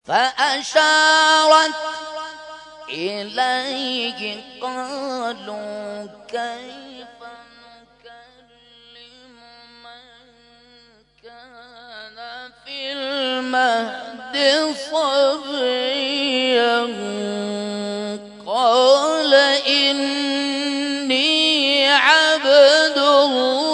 فأشارت إليه قالوا كيف نكلم من كان في المهد صبيا قال إني عبد الله